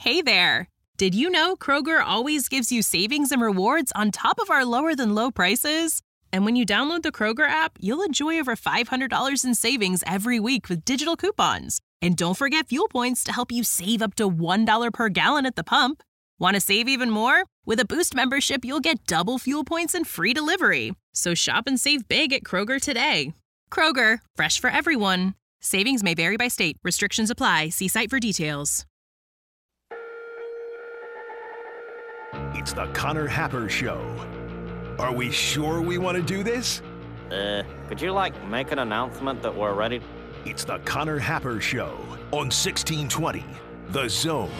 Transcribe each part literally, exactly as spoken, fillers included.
Hey there! Did you know Kroger always gives you savings and rewards on top of our lower-than-low prices? And when you download the Kroger app, you'll enjoy over five hundred dollars in savings every week with digital coupons. And don't forget fuel points to help you save up to one dollar per gallon at the pump. Want to save even more? With a Boost membership, you'll get double fuel points and free delivery. So shop and save big at Kroger today. Kroger, fresh for everyone. Savings may vary by state. Restrictions apply. See site for details. It's the Connor Happer Show. Are we sure we want to do this? Uh, could you, like, make an announcement that we're ready? It's the Connor Happer Show on sixteen twenty, The Zone.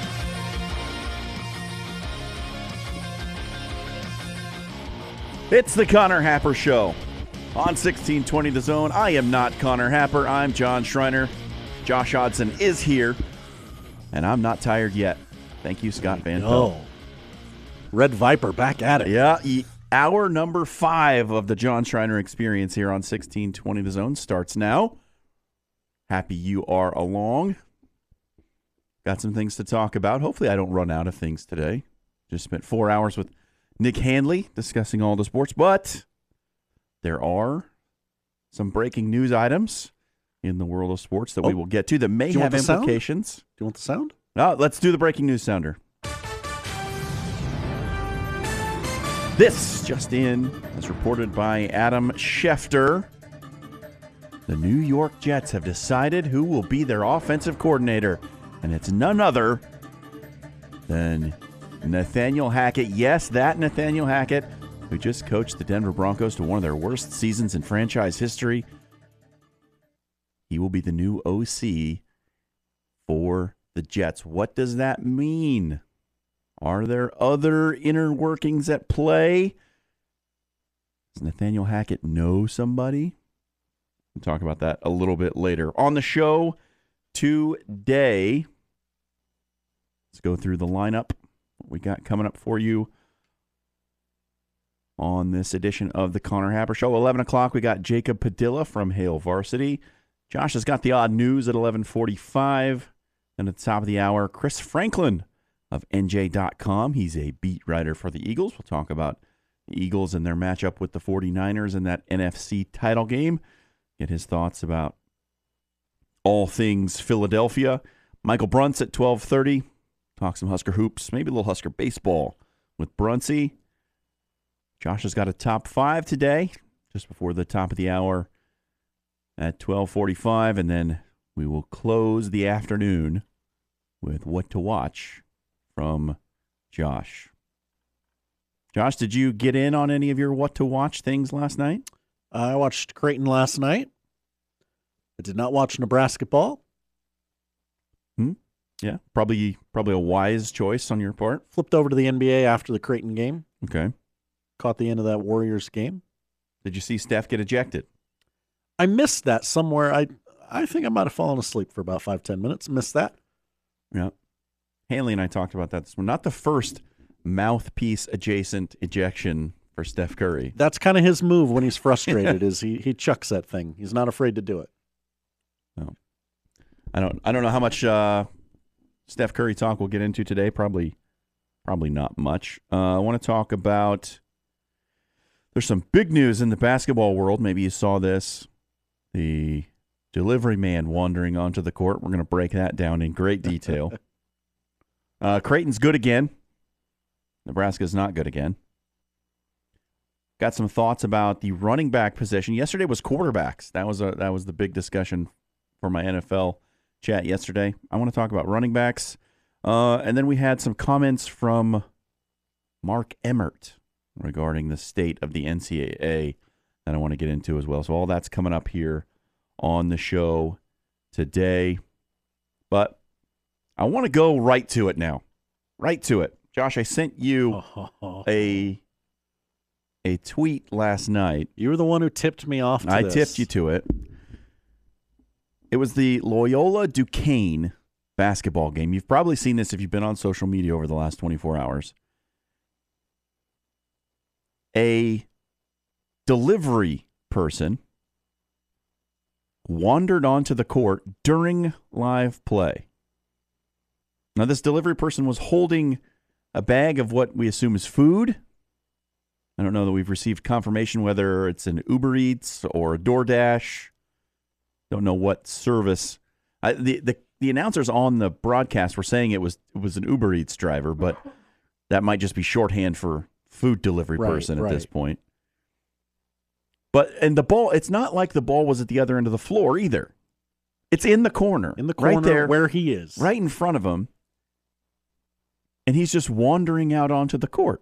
It's the Connor Happer Show on sixteen twenty The Zone. I am not Connor Happer. I'm John Schreiner. Josh Hodson is here, and I'm not tired yet. Thank you, Scott Van Pelt. Oh, Red Viper back at it. Yeah, hour number five of the John Schreiner Experience here on sixteen twenty The Zone starts now. Happy you are along. Got some things to talk about. Hopefully I don't run out of things today. Just spent four hours with Nick Handley discussing all the sports, but there are some breaking news items in the world of sports that oh. we will get to that may have implications. Sound? Do you want the sound? No, let's do the breaking news sounder. This just in, as reported by Adam Schefter, the New York Jets have decided who will be their offensive coordinator, and it's none other than Nathaniel Hackett. Yes, that Nathaniel Hackett, who just coached the Denver Broncos to one of their worst seasons in franchise history. He will be the new O C for the Jets. What does that mean? Are there other inner workings at play? Does Nathaniel Hackett know somebody? We'll talk about that a little bit later. On the show today, let's go through the lineup. What we got coming up for you on this edition of the Connor Happer Show. eleven o'clock, we got Jacob Padilla from Hale Varsity. Josh has got the odd news at eleven forty-five. And at the top of the hour, Chris Franklin of N J dot com. He's a beat writer for the Eagles. We'll talk about the Eagles and their matchup with the forty-niners in that N F C title game. Get his thoughts about all things Philadelphia. Michael Bruntz at twelve thirty. Talk some Husker hoops, maybe a little Husker baseball with Bruntsy. Josh has got a top five today, just before the top of the hour at twelve forty-five, and then we will close the afternoon with what to watch from Josh. Josh, did you get in on any of your what to watch things last night? I watched Creighton last night. I did not watch Nebraska ball. Hmm? Yeah, probably probably a wise choice on your part. Flipped over to the N B A after the Creighton game. Okay. Caught the end of that Warriors game. Did you see Steph get ejected? I missed that somewhere. I I think I might have fallen asleep for about five, ten minutes. Missed that. Yeah. Hanley and I talked about that this morning. Not the first mouthpiece adjacent ejection for Steph Curry. That's kind of his move when he's frustrated. is he he chucks that thing. He's not afraid to do it. No. I don't I don't know how much uh, Steph Curry talk we'll get into today. Probably probably not much. Uh, I want to talk about there's some big news in the basketball world. Maybe you saw this. The delivery man wandering onto the court. We're going to break that down in great detail. uh, Creighton's good again. Nebraska's not good again. Got some thoughts about the running back position. Yesterday was quarterbacks. That was a that was the big discussion for my N F L chat yesterday. I want to talk about running backs. Uh, and then we had some comments from Mark Emmert regarding the state of the N C double A that I want to get into as well. So all that's coming up here on the show today. But I want to go right to it now. Right to it. Josh, I sent you a a tweet last night. You were the one who tipped me off to I this. tipped you to it. It was the Loyola Duquesne basketball game. You've probably seen this if you've been on social media over the last twenty-four hours. A delivery person wandered onto the court during live play. Now, this delivery person was holding a bag of what we assume is food. I don't know that we've received confirmation whether it's an Uber Eats or a DoorDash. Don't know what service. I, the, the the announcers on the broadcast were saying it was it was an Uber Eats driver, but that might just be shorthand for food delivery Right, person at right. this point. But and the ball, it's not like the ball was at the other end of the floor either. It's in the corner, In the corner right there, where he is. right in front of him, and he's just wandering out onto the court.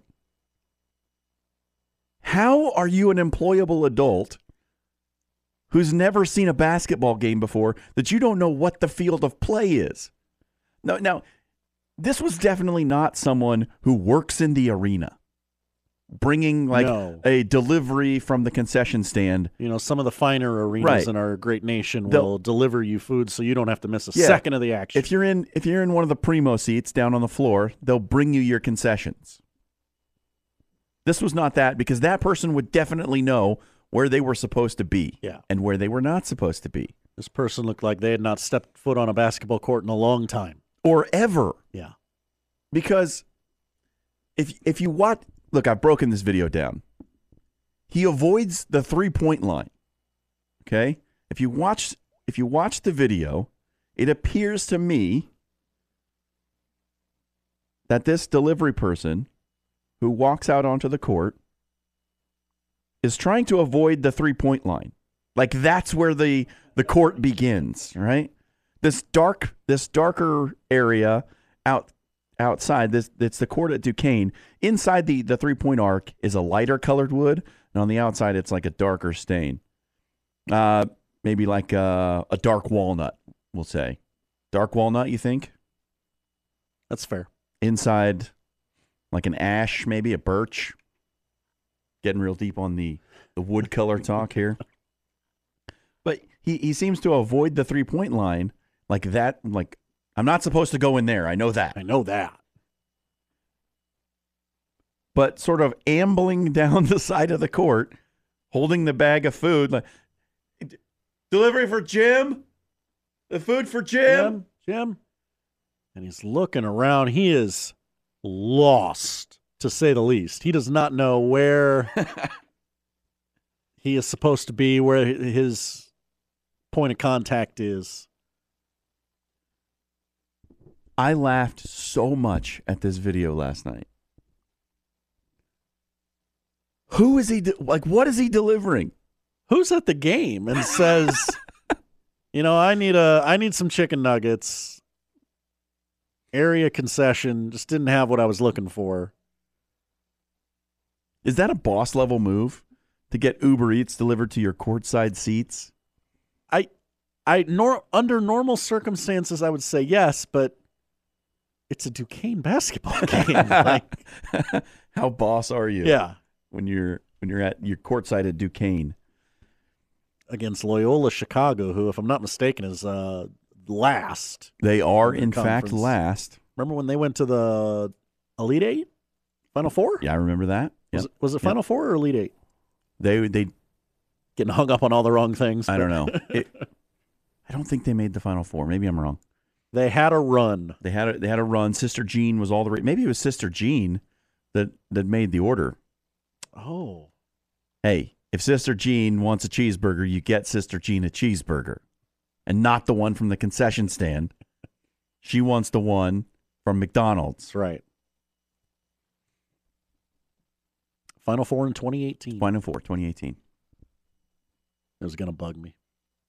How are you an employable adult who's never seen a basketball game before that you don't know what the field of play is? No, now, this was definitely not someone who works in the arena, bringing like No. a delivery from the concession stand. You know, some of the finer arenas Right. in our great nation They'll- will deliver you food so you don't have to miss a Yeah. second of the action. If you're in if you're in one of the primo seats down on the floor, they'll bring you your concessions. This was not that, because that person would definitely know where they were supposed to be Yeah. and where they were not supposed to be, This person looked like they had not stepped foot on a basketball court in a long time. or ever. Yeah. Because if if you watch, look, I've broken this video down. He avoids the three-point line. Okay? If you watch if you watch the video, it appears to me that this delivery person who walks out onto the court is trying to avoid the three-point line. Like that's where the the court begins, right? This dark this darker area out outside, this it's the court at Duquesne. Inside the the three-point arc is a lighter colored wood, and on the outside it's like a darker stain. Uh maybe like a, a dark walnut, we'll say. Dark walnut, you think? That's fair. Inside like an ash, maybe a birch. Getting real deep on the, the wood color talk here. But he, he seems to avoid the three-point line like that. Like, I'm not supposed to go in there. I know that. I know that. But sort of ambling down the side of the court, holding the bag of food. Like, delivery for Jim? The food for Jim? Jim? Jim? And he's looking around. He is lost, to say the least. He does not know where he is supposed to be, where his point of contact is. I laughed so much at this video last night. Who is he? De- like, what is he delivering? Who's at the game and says, you know, I need a, I need some chicken nuggets. Area concession, just didn't have what I was looking for. Is that a boss level move to get Uber Eats delivered to your courtside seats? I, I nor under normal circumstances, I would say yes, but it's a Duquesne basketball game. Like, How boss are you? yeah, When you're when you're at your courtside at Duquesne. against Loyola Chicago, who, if I'm not mistaken, is uh, last. They are, In the in fact, conference. last. Remember when they went to the Elite Eight, Final Four? Yeah, I remember that. Was Yep. it, was it Final Four or Elite Eight? They they Getting hung up on all the wrong things. I but don't know. It, I don't think they made the Final Four. Maybe I'm wrong. They had a run. They had a, they had a run. Sister Jean was all the way. Maybe it was Sister Jean that that made the order. Oh, Hey, if Sister Jean wants a cheeseburger, you get Sister Jean a cheeseburger, and not the one from the concession stand. She wants the one from McDonald's. that's right. Final Four in twenty eighteen. Final Four, twenty eighteen. It was going to bug me.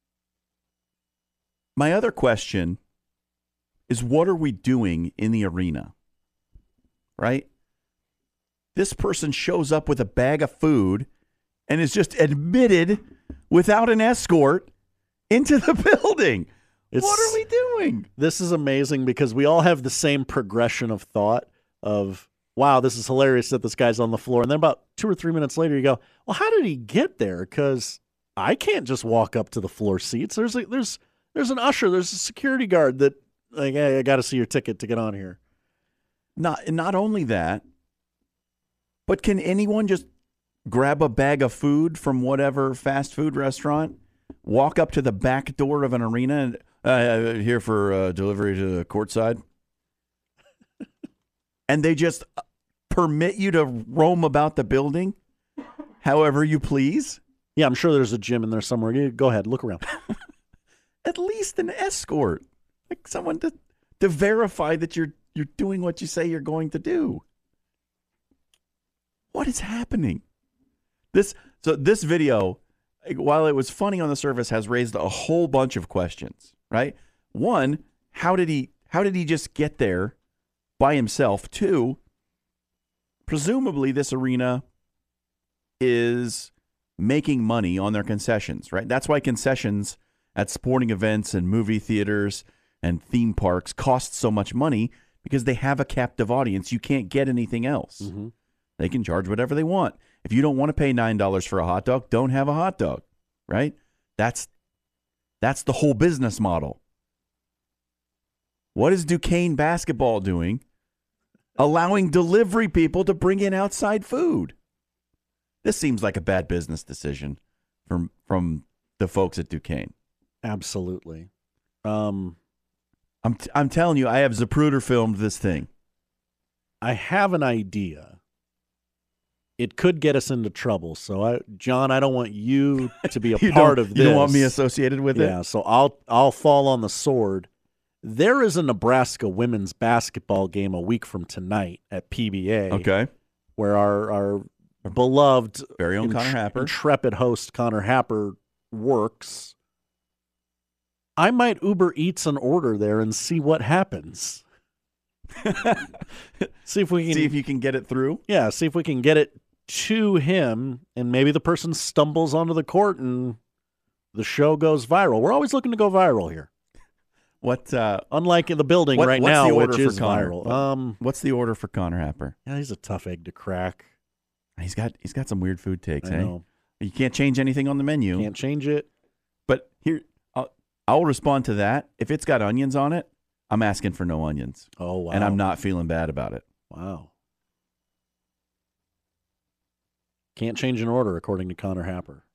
My other question is, what are we doing in the arena? Right? This person shows up with a bag of food and is just admitted without an escort into the building. It's, What are we doing? This is amazing because we all have the same progression of thought of, wow, this is hilarious that this guy's on the floor. And then about two or three minutes later, you go, well, how did he get there? Because I can't just walk up to the floor seats. There's a, there's there's an usher. There's a security guard that, like, hey, I got to see your ticket to get on here. Not not only that, but can anyone just grab a bag of food from whatever fast food restaurant, walk up to the back door of an arena, and uh, here for uh, delivery to the courtside? and they just permit you to roam about the building however you please? Yeah, I'm sure there's a gym in there somewhere. You go ahead, look around. At least an escort, like someone to to verify that you're you're doing what you say you're going to do. What is happening? This so this video, while it was funny on the surface, has raised a whole bunch of questions. Right? One, how did he how did he just get there by himself? Two, presumably this arena is making money on their concessions, right? That's why concessions at sporting events and movie theaters and theme parks cost so much money, because they have a captive audience. You can't get anything else. Mm-hmm. They can charge whatever they want. If you don't want to pay nine dollars for a hot dog, don't have a hot dog, right? That's that's the whole business model. What is Duquesne basketball doing? Allowing delivery people to bring in outside food. This seems like a bad business decision from from the folks at Duquesne. Absolutely. Um, I'm t- I'm telling you, I have Zapruder filmed this thing. I have an idea. It could get us into trouble. So, I, John, I don't want you to be a part of this. You don't want me associated with yeah, it? Yeah, so I'll I'll fall on the sword. There is a Nebraska women's basketball game a week from tonight at P B A. Okay. Where our our beloved, very own int- Connor Happer, intrepid host Connor Happer works. I might Uber Eats an order there and see what happens. see if we can see if you can get it through. Yeah, see if we can get it to him, and maybe the person stumbles onto the court and the show goes viral. We're always looking to go viral here. What? Uh, Unlike in the building what, right what's now, the order which for is Connor? viral. What, um, what's the order for Connor Happer? Yeah, he's a tough egg to crack. He's got he's got some weird food takes. I eh? know. You can't change anything on the menu. Can't change it. But here, I'll, I'll respond to that. If it's got onions on it, I'm asking for no onions. Oh, wow. And I'm not feeling bad about it. Wow. Can't change an order, according to Connor Happer.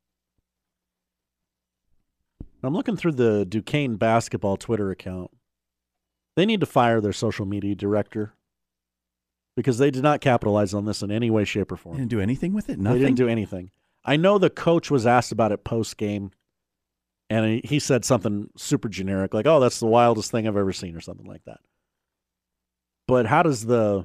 I'm looking through the Duquesne basketball Twitter account. They need to fire their social media director because they did not capitalize on this in any way, shape, or form. They didn't do anything with it? Nothing? They didn't do anything. I know the coach was asked about it post-game, and he, he said something super generic, like, oh, that's the wildest thing I've ever seen, or something like that. But how does the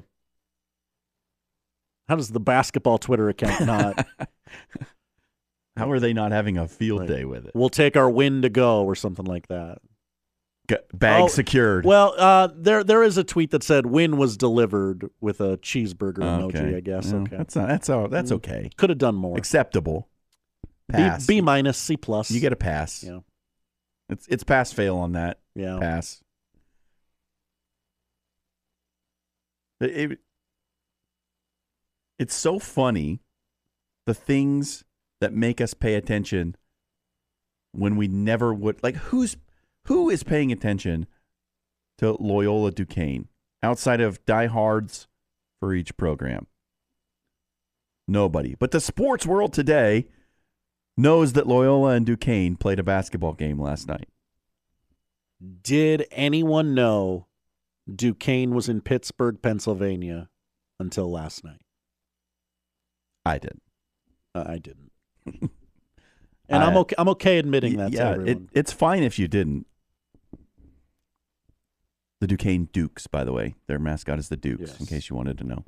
how does the basketball Twitter account not? How are they not having a field like, day with it? We'll take our win to go, or something like that. G- bag oh, secured. Well, uh, there there is a tweet that said "win was delivered" with a cheeseburger oh, emoji. okay. I guess. Yeah, okay, that's not, that's all, that's okay. Could have done more. Acceptable. B, Pass. B minus, C plus. You get a pass. Yeah. It's it's pass fail on that. Yeah. Pass. It, it, it's so funny, the things that make us pay attention when we never would. Like, who's who is paying attention to Loyola Duquesne outside of diehards for each program? Nobody. But the sports world today knows that Loyola and Duquesne played a basketball game last night. Did anyone know Duquesne was in Pittsburgh, Pennsylvania until last night? I did. Uh, I didn't. And I, I'm okay. I'm okay admitting that. Yeah, to everyone. it, it's fine if you didn't. The Duquesne Dukes, by the way, their mascot is the Dukes. Yes. In case you wanted to know.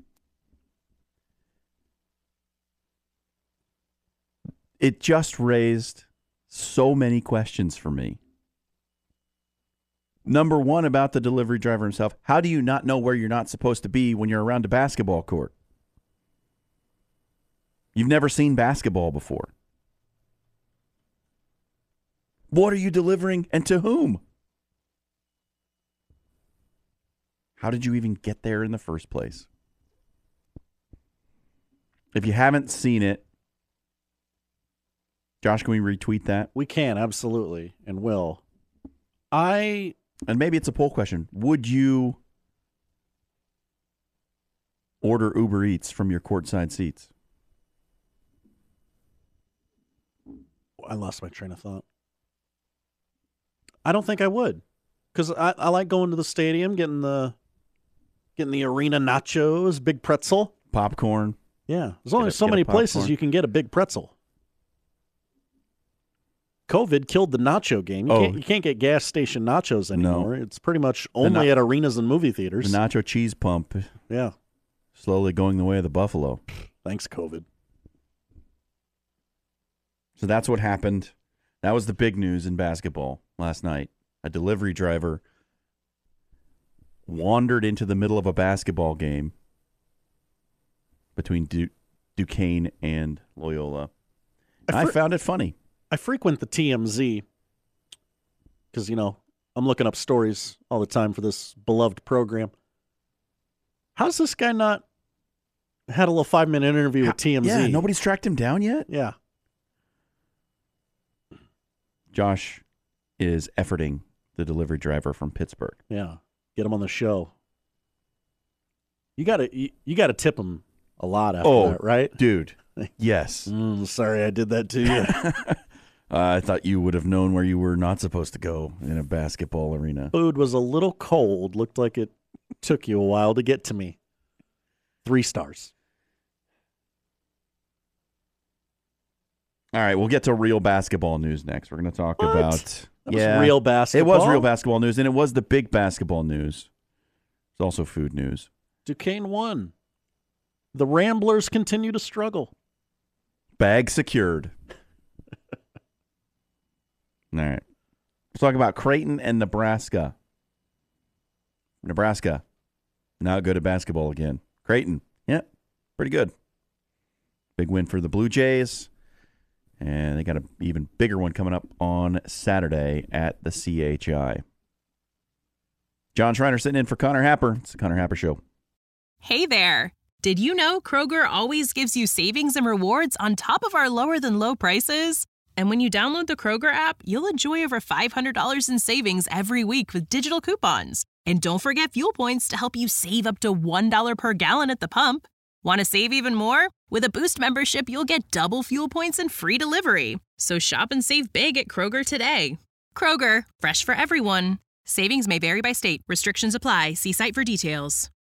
It just raised so many questions for me. Number one, about the delivery driver himself. How do you not know where you're not supposed to be when you're around a basketball court? You've never seen basketball before. What are you delivering and to whom? How did you even get there in the first place? If you haven't seen it, Josh, can we retweet that? We can, absolutely, and will. I And maybe it's a poll question. Would you order Uber Eats from your courtside seats? I lost my train of thought. I don't think I would, because I, I like going to the stadium, getting the Getting the arena nachos, big pretzel. Popcorn. Yeah, there's only a- so get a many places popcorn. you can get a big pretzel. COVID killed the nacho game. You, Oh. can't, you can't get gas station nachos anymore. It's pretty much only na- at arenas and movie theaters. The nacho cheese pump yeah, slowly going the way of the buffalo. thanks, COVID. So that's what happened. That was the big news in basketball last night. A delivery driver wandered into the middle of a basketball game between du- Duquesne and Loyola. And I I fr- found it funny. I frequent the T M Z because, you know, I'm looking up stories all the time for this beloved program. How's this guy not had a little five-minute interview with T M Z? Yeah, nobody's tracked him down yet. Yeah. Josh is efforting the delivery driver from Pittsburgh. Yeah. Get him on the show. You gotta you, you gotta tip him a lot after Oh, that, right? Dude, yes. Mm, sorry I did that to you. uh, I thought you would have known where you were not supposed to go in a basketball arena. Food was a little cold. Looked like it took you a while to get to me. Three stars. All right, we'll get to real basketball news next. We're going to talk What? about That was yeah, real basketball. It was real basketball news, and it was the big basketball news. It's also food news. Duquesne won. The Ramblers continue to struggle. Bag secured. All right. Let's talk about Creighton and Nebraska. Nebraska, not good at basketball again. Creighton, yeah, pretty good. Big win for the Blue Jays. And they got an even bigger one coming up on Saturday at the C H I. John Schreiner sitting in for Connor Happer. It's the Connor Happer Show. Hey there! Did you know Kroger always gives you savings and rewards on top of our lower than low prices? And when you download the Kroger app, you'll enjoy over five hundred dollars in savings every week with digital coupons. And don't forget fuel points to help you save up to one dollar per gallon at the pump. Want to save even more? With a Boost membership, you'll get double fuel points and free delivery. So shop and save big at Kroger today. Kroger, fresh for everyone. Savings may vary by state. Restrictions apply. See site for details.